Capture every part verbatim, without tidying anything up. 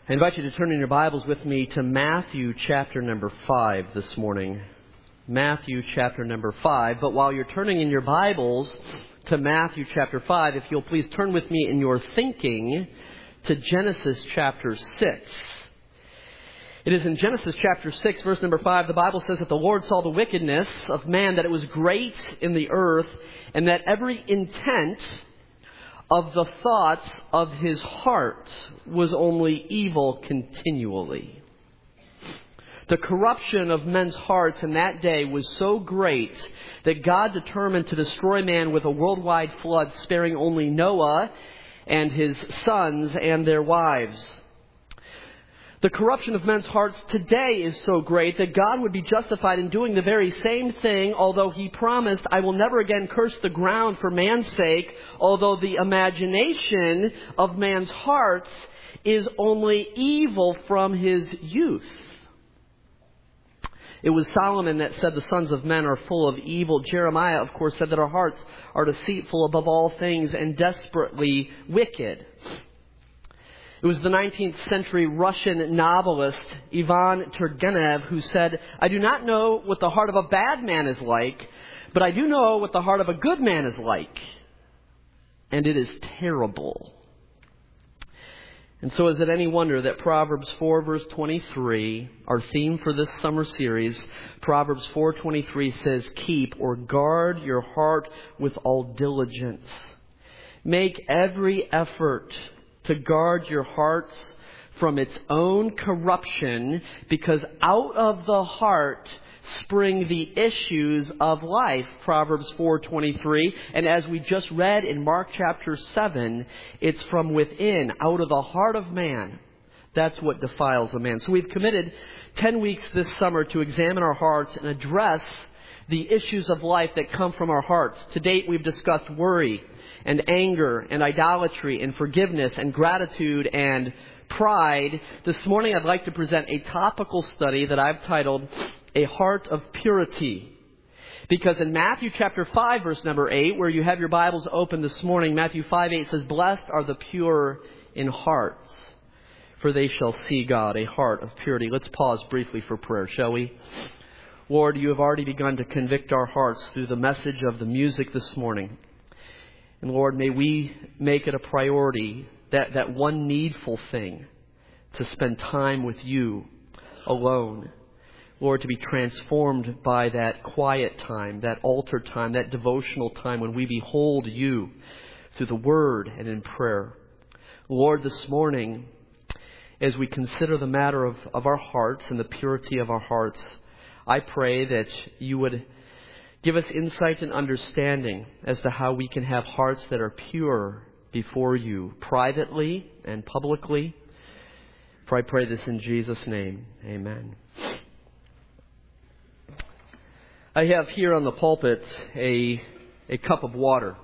I invite you to turn in your Bibles with me to Matthew chapter number five this morning. Matthew chapter number five. But while you're turning in your Bibles to Matthew chapter five, if you'll please turn with me in your thinking to Genesis chapter six. It is in Genesis chapter six, verse number five, the Bible says that the Lord saw the wickedness of man, that it was great in the earth, and that every intent of the thoughts of his heart was only evil continually. The corruption of men's hearts in that day was so great that God determined to destroy man with a worldwide flood, sparing only Noah and his sons and their wives. The corruption of men's hearts today is so great that God would be justified in doing the very same thing, although He promised, I will never again curse the ground for man's sake, although the imagination of man's hearts is only evil from his youth. It was Solomon that said the sons of men are full of evil. Jeremiah, of course, said that our hearts are deceitful above all things and desperately wicked. It was the nineteenth century Russian novelist Ivan Turgenev who said, I do not know what the heart of a bad man is like, but I do know what the heart of a good man is like. And it is terrible. And so is it any wonder that Proverbs four verse twenty-three, our theme for this summer series, Proverbs four twenty-three says, keep or guard your heart with all diligence. Make every effort to guard your hearts from its own corruption, because out of the heart spring the issues of life, Proverbs four twenty-three. And as we just read in Mark chapter seven, it's from within, out of the heart of man. That's what defiles a man. So we've committed ten weeks this summer to examine our hearts and address the issues of life that come from our hearts. To date, we've discussed worry and anger and idolatry and forgiveness and gratitude and pride. This morning I'd like to present a topical study that I've titled A Heart of Purity. Because in Matthew chapter five verse number eight, where you have your Bibles open this morning, Matthew five eight says, blessed are the pure in hearts, for they shall see God. A heart of purity. Let's pause briefly for prayer, shall we? Lord, you have already begun to convict our hearts through the message of the music this morning. And Lord, may we make it a priority, that, that one needful thing, to spend time with you alone. Lord, to be transformed by that quiet time, that altar time, that devotional time when we behold you through the Word and in prayer. Lord, this morning, as we consider the matter of, of our hearts and the purity of our hearts, I pray that you would give us insight and understanding as to how we can have hearts that are pure before you, privately and publicly. For I pray this in Jesus' name. Amen. I have here on the pulpit a, a cup of water.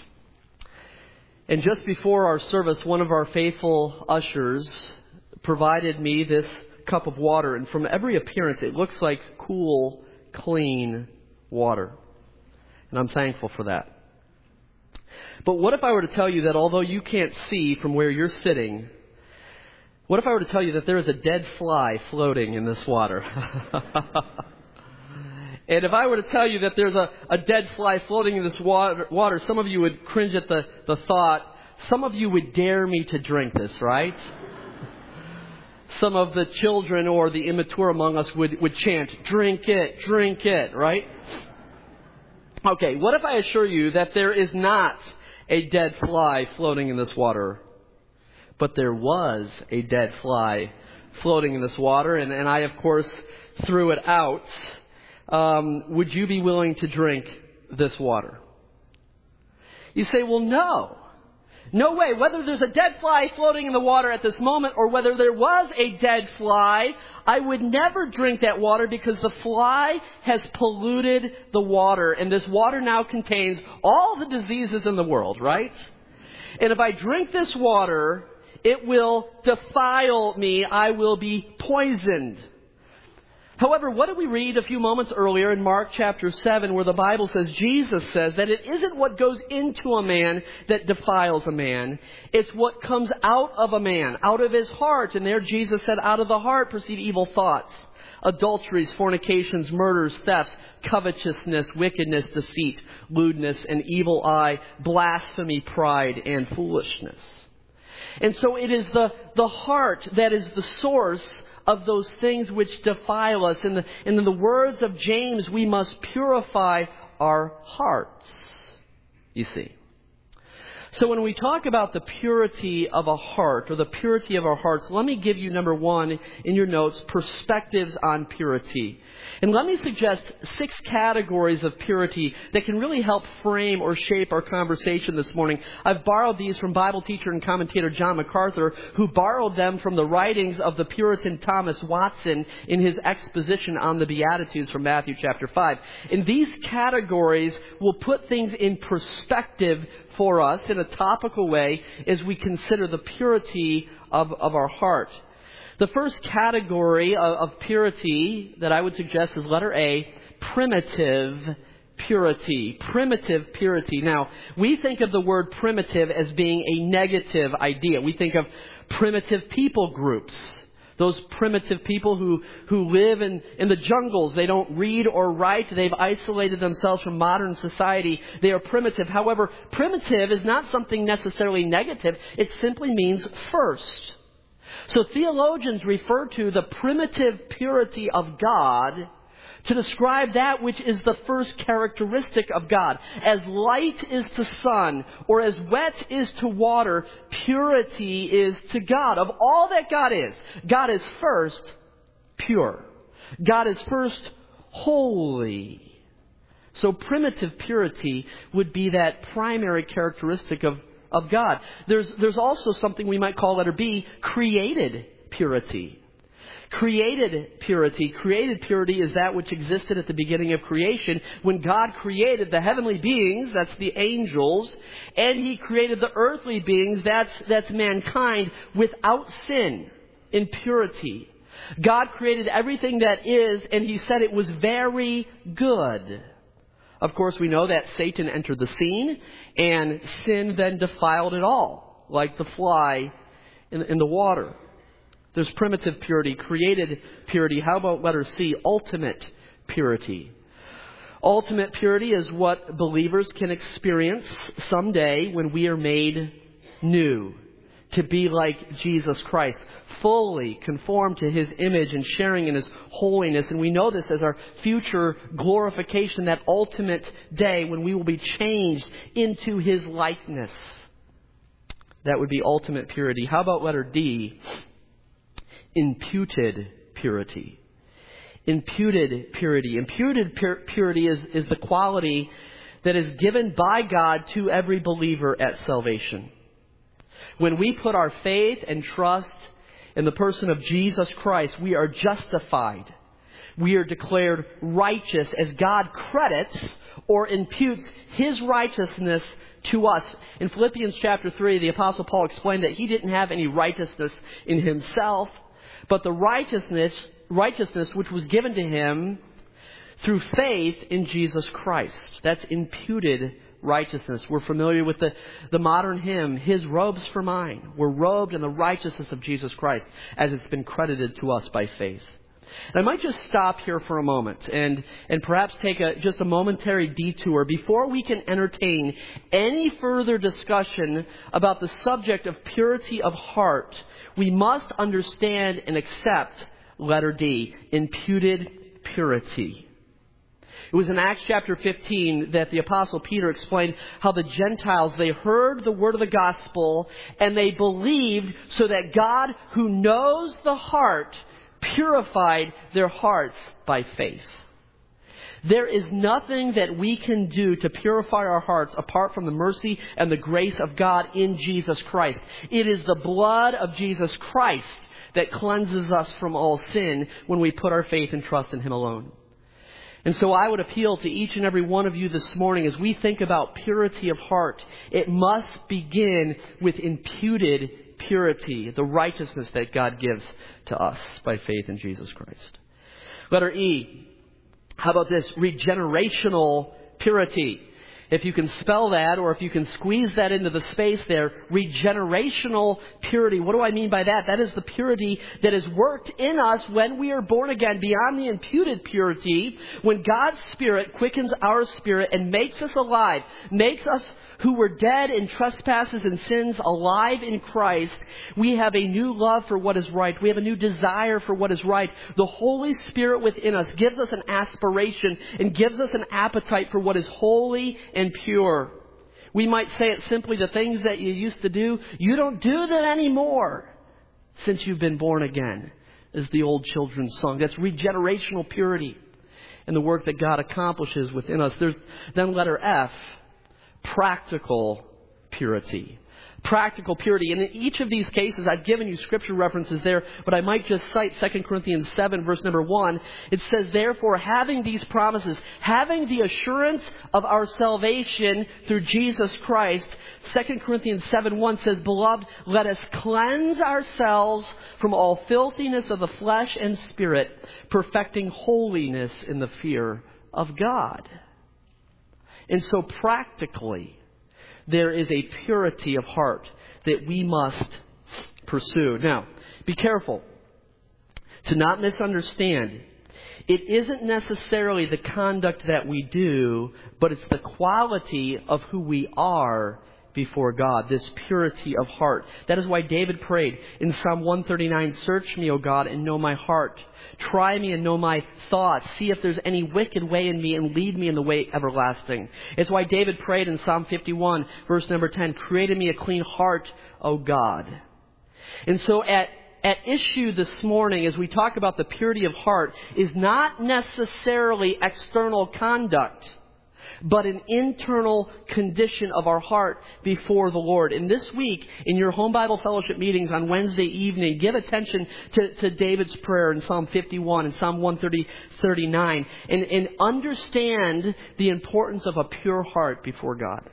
And just before our service, one of our faithful ushers provided me this cup of water. And from every appearance, it looks like cool, clean water. And I'm thankful for that. But what if I were to tell you that although you can't see from where you're sitting, what if I were to tell you that there is a dead fly floating in this water? And if I were to tell you that there's a, a dead fly floating in this water, water, some of you would cringe at the, the thought. Some of you would dare me to drink this, right? Some of the children or the immature among us would, would chant, drink it, drink it, right? Okay, what if I assure you that there is not a dead fly floating in this water, but there was a dead fly floating in this water, and, and I, of course, threw it out. Um, would you be willing to drink this water? You say, well, no. No way. Whether there's a dead fly floating in the water at this moment or whether there was a dead fly, I would never drink that water because the fly has polluted the water. And this water now contains all the diseases in the world, right? And if I drink this water, it will defile me. I will be poisoned. However, what did we read a few moments earlier in Mark chapter seven, where the Bible says, Jesus says that it isn't what goes into a man that defiles a man. It's what comes out of a man, out of his heart. And there Jesus said, out of the heart proceed evil thoughts, adulteries, fornications, murders, thefts, covetousness, wickedness, deceit, lewdness, an evil eye, blasphemy, pride, and foolishness. And so it is the, the heart that is the source of those things which defile us. In the, in the words of James, we must purify our hearts, you see. So when we talk about the purity of a heart, or the purity of our hearts, let me give you, number one, in your notes, perspectives on purity. And let me suggest six categories of purity that can really help frame or shape our conversation this morning. I've borrowed these from Bible teacher and commentator John MacArthur, who borrowed them from the writings of the Puritan Thomas Watson in his exposition on the Beatitudes from Matthew chapter five. And these categories will put things in perspective for us in a topical way as we consider the purity of, of our heart. The first category of, of purity that I would suggest is letter A, primitive purity. Primitive purity. Now, we think of the word primitive as being a negative idea. We think of primitive people groups. Those primitive people who, who live in, in the jungles. They don't read or write. They've isolated themselves from modern society. They are primitive. However, primitive is not something necessarily negative. It simply means first. So theologians refer to the primitive purity of God to describe that which is the first characteristic of God. As light is to sun, or as wet is to water, purity is to God. Of all that God is, God is first pure. God is first holy. So primitive purity would be that primary characteristic of, of God. There's, there's also something we might call letter B, created purity. Created purity. Created purity is that which existed at the beginning of creation when God created the heavenly beings, that's the angels, and He created the earthly beings, that's, that's mankind, without sin, in purity. God created everything that is, and He said it was very good. Of course, we know that Satan entered the scene, and sin then defiled it all, like the fly in, in the water. There's primitive purity, created purity. How about letter C, ultimate purity? Ultimate purity is what believers can experience someday when we are made new, to be like Jesus Christ, fully conformed to His image and sharing in His holiness. And we know this as our future glorification, that ultimate day when we will be changed into His likeness. That would be ultimate purity. How about letter D? Imputed purity. Imputed purity. Imputed pur- purity is, is the quality that is given by God to every believer at salvation. When we put our faith and trust in the person of Jesus Christ, we are justified. We are declared righteous as God credits or imputes His righteousness to us. In Philippians chapter three, the Apostle Paul explained that he didn't have any righteousness in himself, but the righteousness, righteousness which was given to him through faith in Jesus Christ. That's imputed righteousness. We're familiar with the, the modern hymn, His robes for mine. We're robed in the righteousness of Jesus Christ as it's been credited to us by faith. And I might just stop here for a moment and, and perhaps take a, just a momentary detour before we can entertain any further discussion about the subject of purity of heart. We must understand and accept letter D, imputed purity. It was in Acts chapter fifteen that the Apostle Peter explained how the Gentiles, they heard the word of the gospel and they believed, so that God, who knows the heart, purified their hearts by faith. There is nothing that we can do to purify our hearts apart from the mercy and the grace of God in Jesus Christ. It is the blood of Jesus Christ that cleanses us from all sin when we put our faith and trust in Him alone. And so I would appeal to each and every one of you this morning as we think about purity of heart. It must begin with imputed purity, the righteousness that God gives to us by faith in Jesus Christ. Letter E. How about this? Regenerational purity. If you can spell that, or if you can squeeze that into the space there, regenerational purity. What do I mean by that? That is the purity that is worked in us when we are born again, beyond the imputed purity, when God's Spirit quickens our spirit and makes us alive, makes us who were dead in trespasses and sins alive in Christ. We have a new love for what is right. We have a new desire for what is right. The Holy Spirit within us gives us an aspiration and gives us an appetite for what is holy and pure. We might say it simply, the things that you used to do, you don't do them anymore since you've been born again, is the old children's song. That's regenerational purity and the work that God accomplishes within us. There's then letter F. Practical purity. Practical purity. And in each of these cases, I've given you scripture references there, but I might just cite Second Corinthians seven, verse number one. It says, therefore, having these promises, having the assurance of our salvation through Jesus Christ, Second Corinthians seven, one says, beloved, let us cleanse ourselves from all filthiness of the flesh and spirit, perfecting holiness in the fear of God. And so practically, there is a purity of heart that we must pursue. Now, be careful to not misunderstand. It isn't necessarily the conduct that we do, but it's the quality of who we are before God, this purity of heart. That is why David prayed in Psalm one thirty-nine, search me, O God, and know my heart. Try me and know my thoughts. See if there's any wicked way in me and lead me in the way everlasting. It's why David prayed in Psalm fifty-one, verse number ten, create in me a clean heart, O God. And so at At issue this morning, as we talk about the purity of heart, is not necessarily external conduct, but an internal condition of our heart before the Lord. And this week, in your home Bible fellowship meetings on Wednesday evening, give attention to, to David's prayer in Psalm fifty-one and Psalm one thirty-nine, and, and understand the importance of a pure heart before God.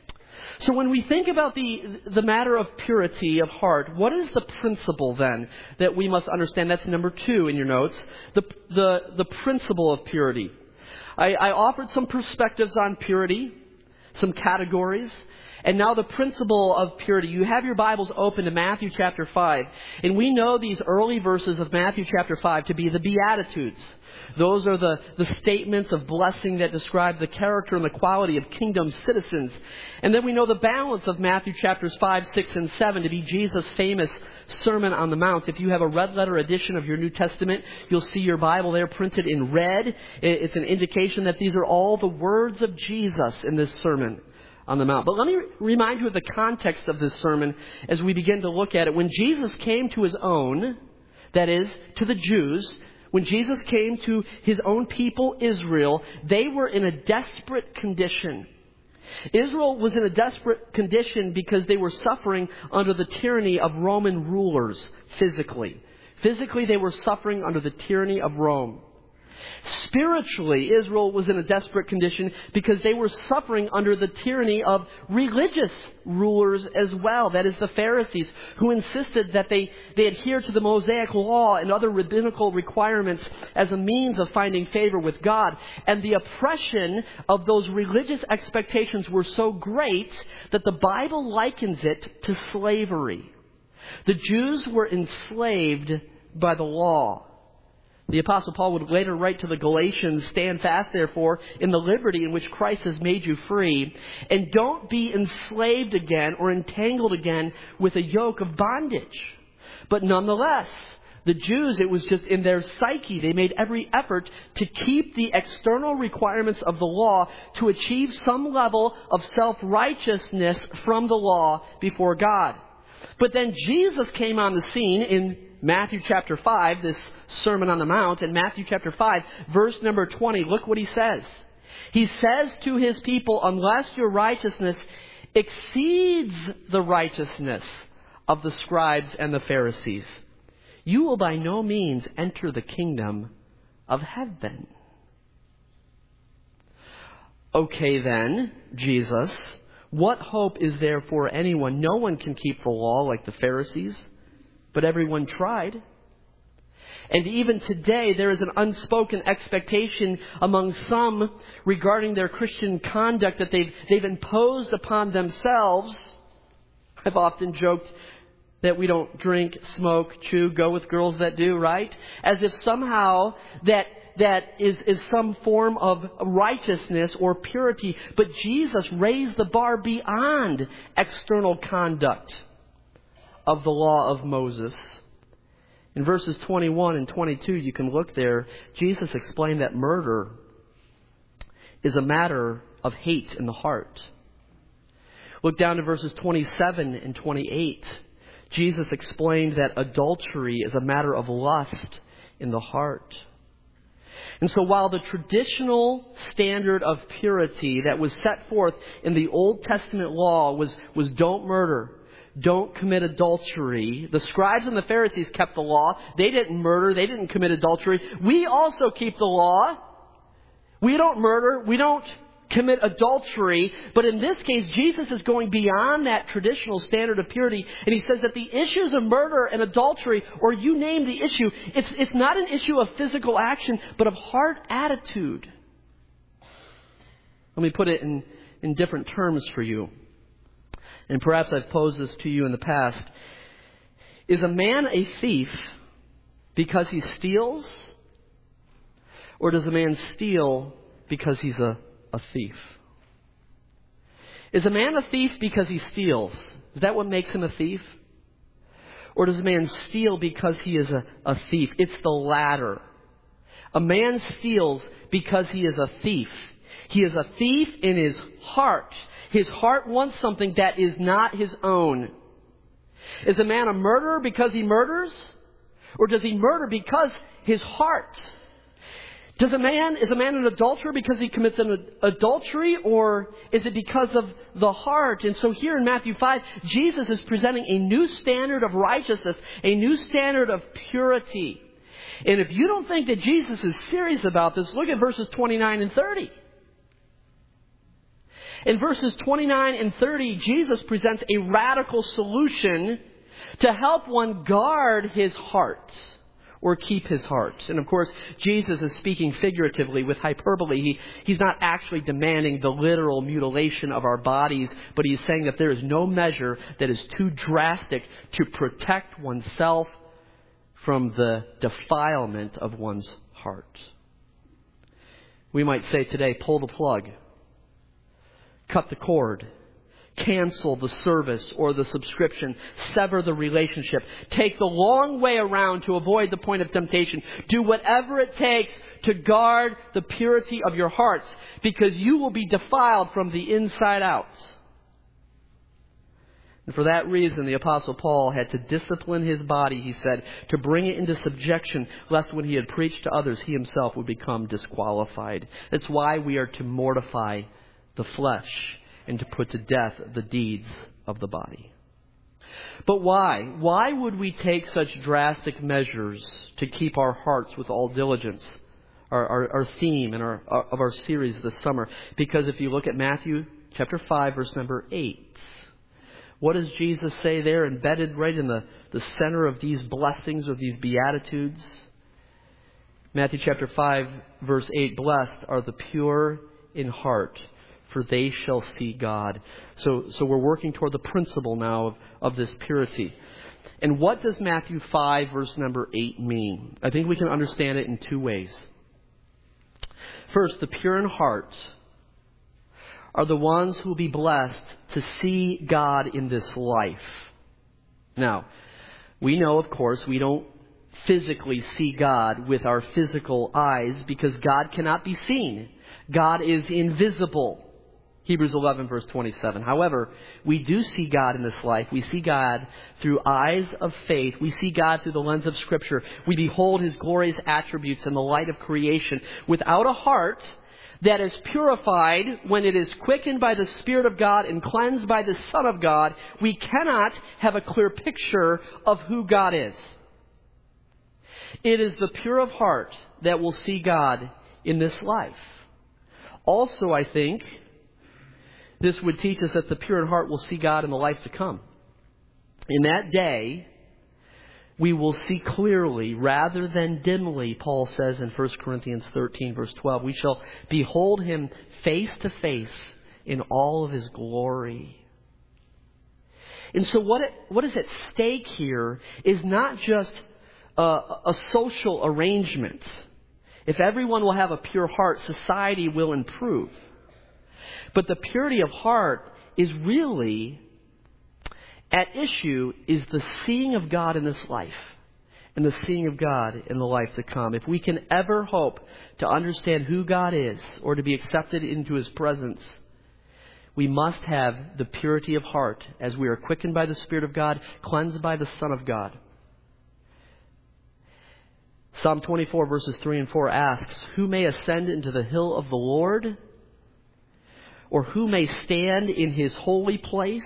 So when we think about the the matter of purity of heart, what is the principle then that we must understand? That's number two in your notes, the the, the principle of purity. I, I offered some perspectives on purity, some categories, and now the principle of purity. You have your Bibles open to Matthew chapter five, and we know these early verses of Matthew chapter five to be the Beatitudes. Those are the, the statements of blessing that describe the character and the quality of kingdom citizens. And then we know the balance of Matthew chapters five, six, and seven to be Jesus' famous Sermon on the Mount. If you have a red letter edition of your New Testament, you'll see your Bible there printed in red. It's an indication that these are all the words of Jesus in this Sermon on the Mount. But let me remind you of the context of this sermon as we begin to look at it. When Jesus came to his own, that is, to the Jews, when Jesus came to his own people, Israel, they were in a desperate condition. Israel was in a desperate condition because they were suffering under the tyranny of Roman rulers physically. Physically, they were suffering under the tyranny of Rome. Spiritually, Israel was in a desperate condition because they were suffering under the tyranny of religious rulers as well. That is, the Pharisees, who insisted that they, they adhere to the Mosaic law and other rabbinical requirements as a means of finding favor with God. And the oppression of those religious expectations were so great that the Bible likens it to slavery. The Jews were enslaved by the law. The Apostle Paul would later write to the Galatians, stand fast, therefore, in the liberty in which Christ has made you free, and don't be enslaved again or entangled again with a yoke of bondage. But nonetheless, the Jews, it was just in their psyche. They made every effort to keep the external requirements of the law to achieve some level of self-righteousness from the law before God. But then Jesus came on the scene in Matthew chapter five, this Sermon on the Mount, in Matthew chapter five, verse number twenty. Look what he says. He says to his people, unless your righteousness exceeds the righteousness of the scribes and the Pharisees, you will by no means enter the kingdom of heaven. Okay then, Jesus, what hope is there for anyone? No one can keep the law like the Pharisees, but everyone tried. And even today, there is an unspoken expectation among some regarding their Christian conduct that they've, they've imposed upon themselves. I've often joked that we don't drink, smoke, chew, go with girls that do, right? As if somehow that that is, is some form of righteousness or purity. But Jesus raised the bar beyond external conduct of the law of Moses. In verses twenty-one and twenty-two, you can look there, Jesus explained that murder is a matter of hate in the heart. Look down to verses twenty-seven and twenty-eight. Jesus explained that adultery is a matter of lust in the heart. And so while the traditional standard of purity that was set forth in the Old Testament law was, was don't murder, don't commit adultery, the scribes and the Pharisees kept the law. They didn't murder. They didn't commit adultery. We also keep the law. We don't murder. We don't commit adultery. But in this case, Jesus is going beyond that traditional standard of purity. And he says that the issues of murder and adultery, or you name the issue, it's, it's not an issue of physical action, but of heart attitude. Let me put it in, in different terms for you. And perhaps I've posed this to you in the past. Is a man a thief because he steals? Or does a man steal because he's a, a thief? Is a man a thief because he steals? Is that what makes him a thief? Or does a man steal because he is a, a thief? It's the latter. A man steals because he is a thief. He is a thief in his heart. His heart wants something that is not his own. Is a man a murderer because he murders? Or does he murder because his heart? Does a man, is a man an adulterer because he commits an adultery? Or is it because of the heart? And so here in Matthew five, Jesus is presenting a new standard of righteousness, a new standard of purity. And if you don't think that Jesus is serious about this, look at verses twenty-nine and thirty. In verses twenty-nine and thirty, Jesus presents a radical solution to help one guard his heart or keep his heart. And of course, Jesus is speaking figuratively with hyperbole. He, he's not actually demanding the literal mutilation of our bodies, but he's saying that there is no measure that is too drastic to protect oneself from the defilement of one's heart. We might say today, pull the plug. Cut the cord. Cancel the service or the subscription. Sever the relationship. Take the long way around to avoid the point of temptation. Do whatever it takes to guard the purity of your hearts, because you will be defiled from the inside out. And for that reason, the Apostle Paul had to discipline his body, he said, to bring it into subjection, lest when he had preached to others, he himself would become disqualified. That's why we are to mortify the flesh and to put to death the deeds of the body. But why? Why would we take such drastic measures to keep our hearts with all diligence? Our, our, our theme and our, our, of our series this summer. Because if you look at Matthew chapter five, verse number eight, what does Jesus say there, embedded right in the, the center of these blessings or these beatitudes? Matthew chapter five, verse eight, blessed are the pure in heart, for they shall see God. So, so we're working toward the principle now of, of this purity. And what does Matthew five, verse number eight mean? I think we can understand it in two ways. First, the pure in heart are the ones who will be blessed to see God in this life. Now, we know, of course, we don't physically see God with our physical eyes because God cannot be seen. God is invisible. Hebrews eleven, verse twenty-seven. However, we do see God in this life. We see God through eyes of faith. We see God through the lens of Scripture. We behold His glorious attributes in the light of creation. Without a heart that is purified when it is quickened by the Spirit of God and cleansed by the Son of God, we cannot have a clear picture of who God is. It is the pure of heart that will see God in this life. Also, I think this would teach us that the pure in heart will see God in the life to come. In that day, we will see clearly rather than dimly, Paul says in First Corinthians thirteen, verse twelve. We shall behold him face to face in all of his glory. And so what, it, what is at stake here is not just a, a social arrangement. If everyone will have a pure heart, society will improve. But the purity of heart is really at issue is the seeing of God in this life and the seeing of God in the life to come. If we can ever hope to understand who God is or to be accepted into His presence, we must have the purity of heart as we are quickened by the Spirit of God, cleansed by the Son of God. Psalm twenty-four verses three and four asks, who may ascend into the hill of the Lord? Or who may stand in His holy place?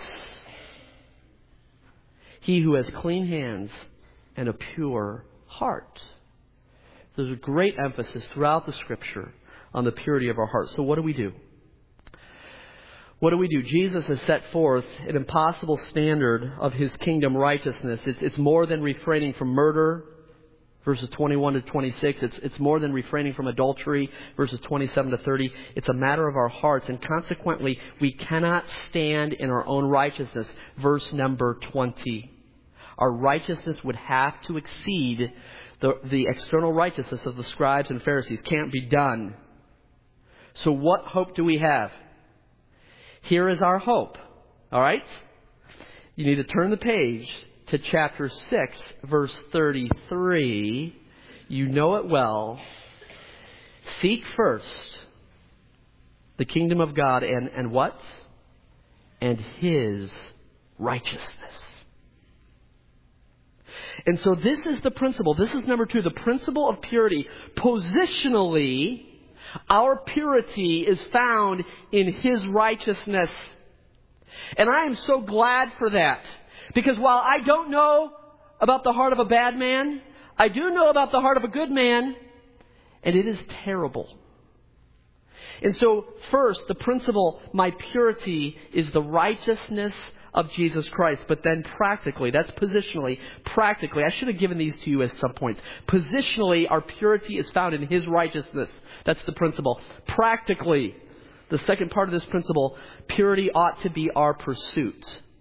He who has clean hands and a pure heart. There's a great emphasis throughout the Scripture on the purity of our hearts. So what do we do? What do we do? Jesus has set forth an impossible standard of His kingdom righteousness. It's, it's more than refraining from murder, verses twenty-one to twenty-six. It's, it's more than refraining from adultery, verses twenty-seven to thirty. It's a matter of our hearts, and consequently, we cannot stand in our own righteousness. Verse number twenty. Our righteousness would have to exceed the, the external righteousness of the scribes and Pharisees. Can't be done. So what hope do we have? Here is our hope. All right? You need to turn the page to chapter six, verse thirty-three. You know it well. Seek first the kingdom of God and, and what? And His righteousness. And so this is the principle. This is number two, the principle of purity. Positionally, our purity is found in His righteousness. And I am so glad for that. Because while I don't know about the heart of a bad man, I do know about the heart of a good man, and it is terrible. And so, first, the principle, my purity is the righteousness of Jesus Christ. But then practically, that's positionally, practically, I should have given these to you as some points. Positionally, our purity is found in His righteousness. That's the principle. Practically, the second part of this principle, purity ought to be our pursuit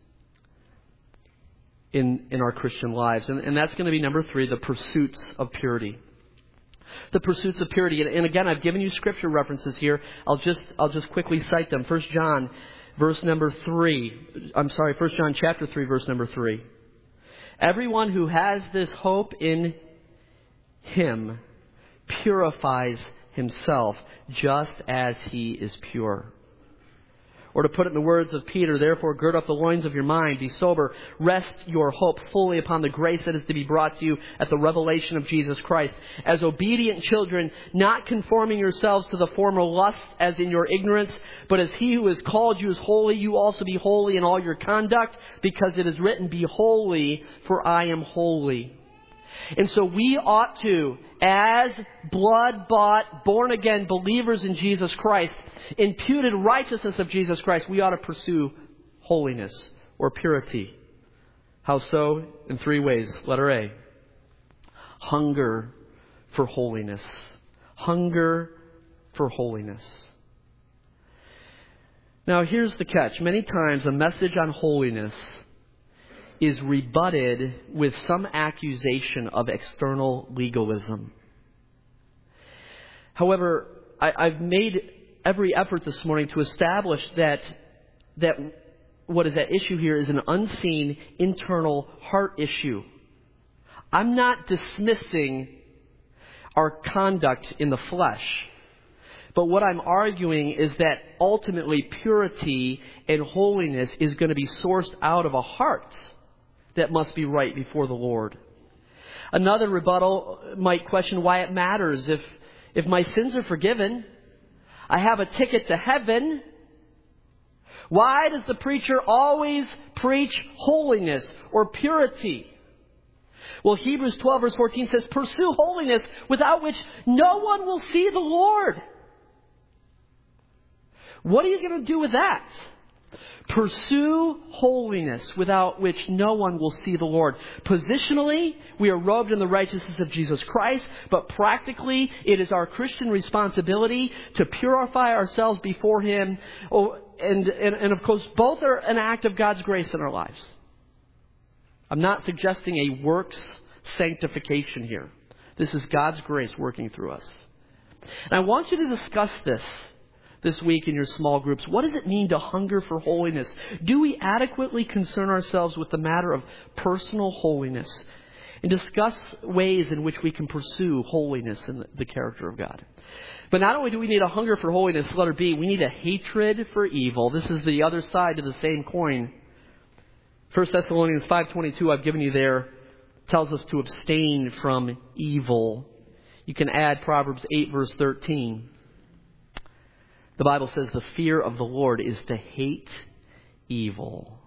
in, in our Christian lives. And, and that's going to be number three, the pursuits of purity. The pursuits of purity. And, and again, I've given you scripture references here. I'll just, I'll just quickly cite them. First John, verse number three. I'm sorry, First John chapter three, verse number three. Everyone who has this hope in Him purifies himself just as He is pure. Or to put it in the words of Peter, therefore gird up the loins of your mind, be sober, rest your hope fully upon the grace that is to be brought to you at the revelation of Jesus Christ. As obedient children, not conforming yourselves to the former lust as in your ignorance, but as He who has called you is holy, you also be holy in all your conduct, because it is written, be holy, for I am holy. And so we ought to, as blood-bought, born-again believers in Jesus Christ, imputed righteousness of Jesus Christ, we ought to pursue holiness or purity. How so? In three ways. Letter A. Hunger for holiness. Hunger for holiness. Now here's the catch. Many times a message on holiness is rebutted with some accusation of external legalism. However, I, I've made every effort this morning to establish that that what is at issue here is an unseen internal heart issue. I'm not dismissing our conduct in the flesh. But what I'm arguing is that ultimately purity and holiness is going to be sourced out of a heart that must be right before the Lord. Another rebuttal might question why it matters. If, if my sins are forgiven, I have a ticket to heaven. Why does the preacher always preach holiness or purity? Well, Hebrews twelve verse fourteen says, pursue holiness without which no one will see the Lord. What are you going to do with that? Pursue holiness, without which no one will see the Lord. Positionally, we are robed in the righteousness of Jesus Christ, but practically, it is our Christian responsibility to purify ourselves before Him. Oh, and, and, and of course, both are an act of God's grace in our lives. I'm not suggesting a works sanctification here. This is God's grace working through us. And I want you to discuss this this week in your small groups. What does it mean to hunger for holiness? Do we adequately concern ourselves with the matter of personal holiness? And discuss ways in which we can pursue holiness in the character of God. But not only do we need a hunger for holiness, letter B, we need a hatred for evil. This is the other side of the same coin. First Thessalonians five twenty-two, I've given you there, tells us to abstain from evil. You can add Proverbs eight verse thirteen. The Bible says the fear of the Lord is to hate evil.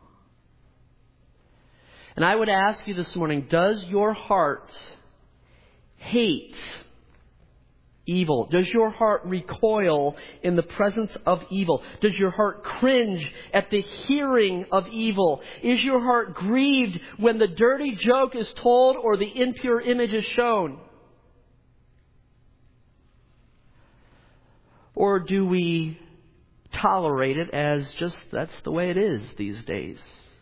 And I would ask you this morning, does your heart hate evil? Does your heart recoil in the presence of evil? Does your heart cringe at the hearing of evil? Is your heart grieved when the dirty joke is told or the impure image is shown? Or do we tolerate it as just that's the way it is these days?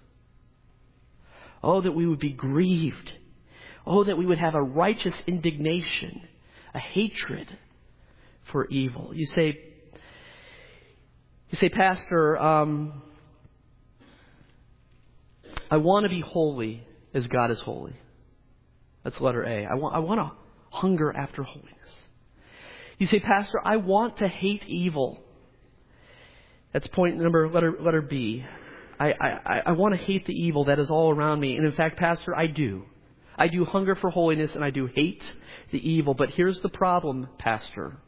Oh, that we would be grieved. Oh, that we would have a righteous indignation, a hatred for evil. You say, you say, Pastor, um, I want to be holy as God is holy. That's letter A. I want, I want to hunger after holiness. You say, Pastor, I want to hate evil. That's point number, letter, letter B. I, I, I want to hate the evil that is all around me. And in fact, Pastor, I do. I do hunger for holiness and I do hate the evil. But here's the problem, Pastor.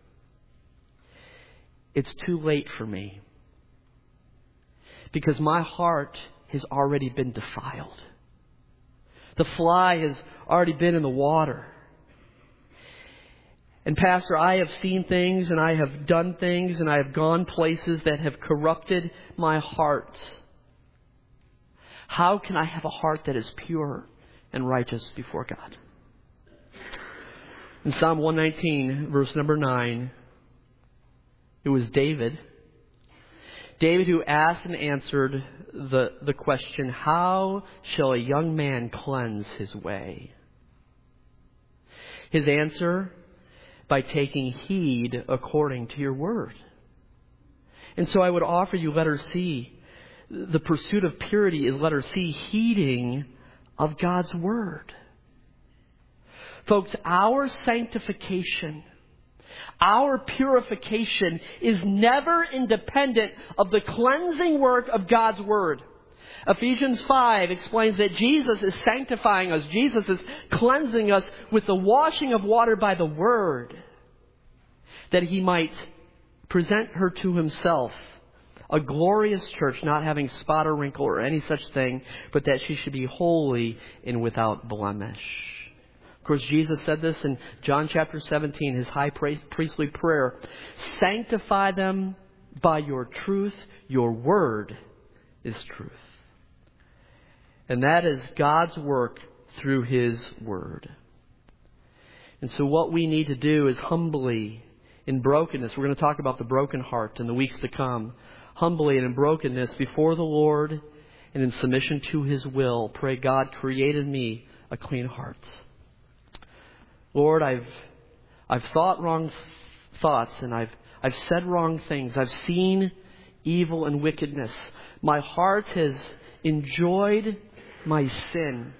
It's too late for me. Because my heart has already been defiled. The fly has already been in the water. And Pastor, I have seen things and I have done things and I have gone places that have corrupted my heart. How can I have a heart that is pure and righteous before God? In Psalm one nineteen, verse number nine, it was David. David who asked and answered the, the question, how shall a young man cleanse his way? His answer, by taking heed according to your word. And so I would offer you letter C. The pursuit of purity is letter C, heeding of God's word. Folks, our sanctification, our purification is never independent of the cleansing work of God's word. Ephesians five explains that Jesus is sanctifying us. Jesus is cleansing us with the washing of water by the word, that He might present her to Himself, a glorious church, not having spot or wrinkle or any such thing, but that she should be holy and without blemish. Of course, Jesus said this in John chapter seventeen, His high priestly prayer. Sanctify them by your truth. Your word is truth. And that is God's work through His word. And so what we need to do is humbly, in brokenness, we're going to talk about the broken heart in the weeks to come, humbly and in brokenness before the Lord and in submission to His will, pray, God, create in me a clean heart. Lord, I've I've thought wrong thoughts and I've I've said wrong things. I've seen evil and wickedness. My heart has enjoyed my sin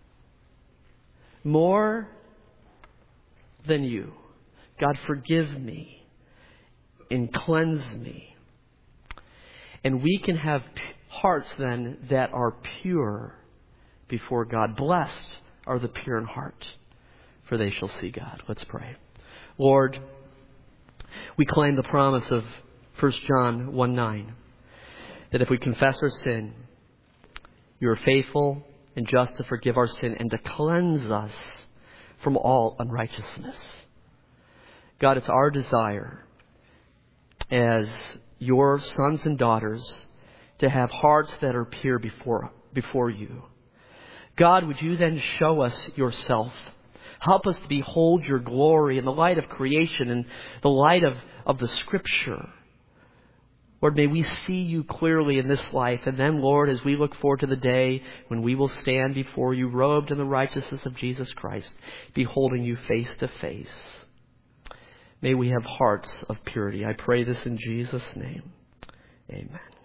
more than you. God, forgive me and cleanse me. And we can have hearts then that are pure before God. Blessed are the pure in heart, for they shall see God. Let's pray. Lord, we claim the promise of First John one nine, that if we confess our sin, You are faithful and just to forgive our sin and to cleanse us from all unrighteousness. God, it's our desire as Your sons and daughters, to have hearts that are pure before, before you. God, would you then show us yourself? Help us to behold your glory in the light of creation and the light of, of the Scripture. Lord, may we see you clearly in this life. And then, Lord, as we look forward to the day when we will stand before you, robed in the righteousness of Jesus Christ, beholding you face to face. May we have hearts of purity. I pray this in Jesus' name. Amen.